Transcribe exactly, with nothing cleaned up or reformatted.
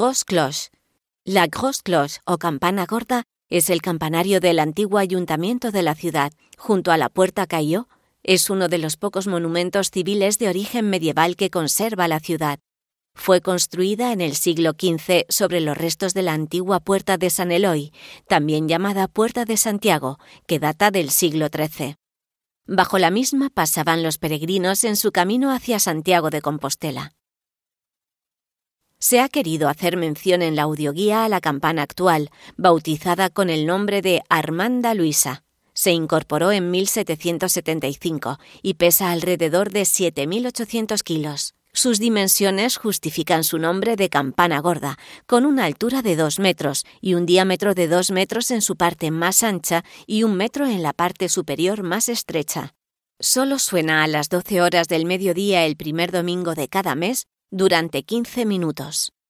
Grosse Cloche. La Grosse Cloche, o campana gorda, es el campanario del antiguo ayuntamiento de la ciudad, junto a la Puerta Caillot. Es uno de los pocos monumentos civiles de origen medieval que conserva la ciudad. Fue construida en el siglo quince sobre los restos de la antigua Puerta de San Eloy, también llamada Puerta de Santiago, que data del siglo trece. Bajo la misma pasaban los peregrinos en su camino hacia Santiago de Compostela. Se ha querido hacer mención en la audioguía a la campana actual, bautizada con el nombre de Armanda Luisa. Se incorporó en mil setecientos setenta y cinco y pesa alrededor de siete mil ochocientos kilos. Sus dimensiones justifican su nombre de campana gorda, con una altura de dos metros y un diámetro de dos metros en su parte más ancha y un metro en la parte superior más estrecha. Solo suena a las doce horas del mediodía el primer domingo de cada mes durante quince minutos.